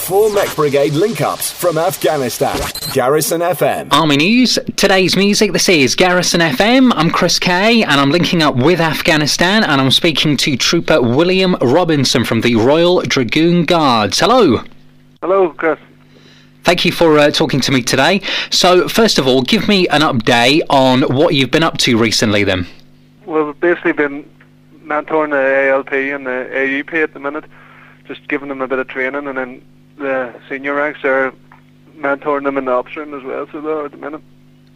4 Mech Brigade link-ups from Afghanistan. Garrison FM. Army News, today's music. This is Garrison FM. I'm Chris Kay, and I'm linking up with Afghanistan, and I'm speaking to Trooper William Robinson from the Royal Dragoon Guards. Hello. Hello, Chris. Thank you for talking to me today. So, first of all, give me an update on what you've been up to recently then. Well, we've basically been mentoring the ALP and the AUP at the minute, just giving them a bit of training, and then the senior ranks are mentoring them in the ops room as well, so they're at the minute.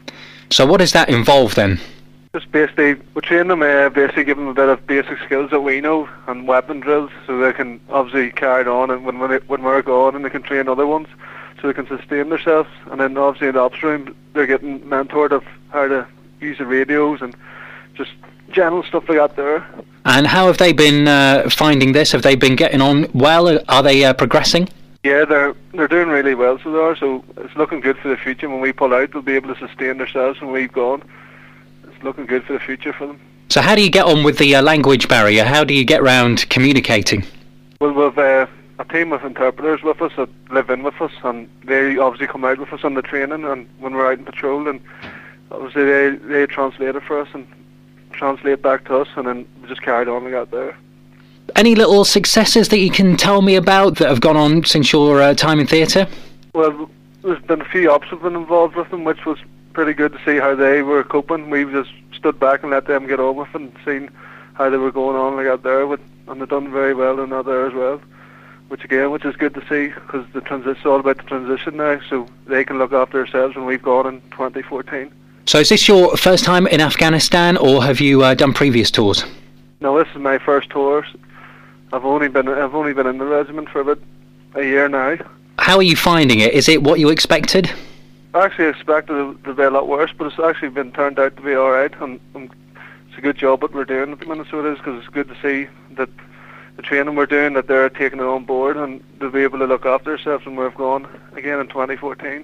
So what does that involve then? Just basically, we train them, basically give them a bit of basic skills that we know, and weapon drills, so they can obviously carry it on, and when we're gone, and they can train other ones, so they can sustain themselves. And then obviously in the ops room, they're getting mentored of how to use the radios, and just general stuff like that there. And how have they been finding this? Have they been getting on well? Are they progressing? Yeah, they're doing really well, so they are. So it's looking good for the future. When we pull out, they'll be able to sustain themselves when we've gone. It's looking good for the future for them. So how do you get on with the language barrier? How do you get around communicating? Well, we've a team of interpreters with us that live in with us, and they obviously come out with us on the training and when we're out in patrol, and obviously they translate it for us and translate back to us, and then we just carried on like that there. Any little successes that you can tell me about that have gone on since your time in theatre? Well, there's been a few ops have been involved with them, which was pretty good to see how they were coping. We just stood back and let them get on with it and seen how they were going on like that there, and they've done very well in that there as well. Which is good to see, because it's all about the transition now, so they can look after themselves when we've gone in 2014. So is this your first time in Afghanistan, or have you done previous tours? No, this is my first tour. I've only been in the regiment for about a year now. How are you finding it? Is it what you expected? I actually expected it to be a lot worse, but it's actually been turned out to be alright, and it's a good job what we're doing at the minute, so it is, because it's good to see that the training we're doing, that they're taking it on board, and they'll be able to look after themselves when we've gone again in 2014.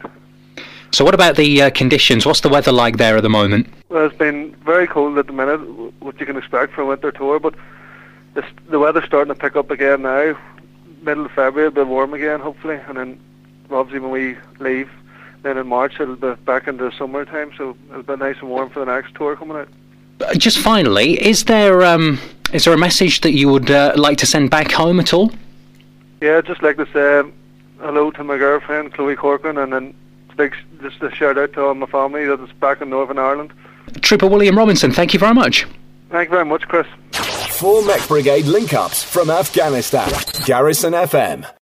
So what about the conditions? What's the weather like there at the moment? Well, it's been very cold at the minute, what you can expect for a winter tour, but the weather's starting to pick up again now. Middle of February it'll be warm again, hopefully, and then obviously when we leave, then in March it'll be back into summertime, so it'll be nice and warm for the next tour coming out. Just finally, is there a message that you would like to send back home at all? Yeah, I'd just like to say hello to my girlfriend, Chloe Corcoran, and then just a shout out to all my family that is back in Northern Ireland. Trooper William Robinson, thank you very much. Thank you very much, Chris. 4 Mech Brigade link-ups from Afghanistan. Garrison FM.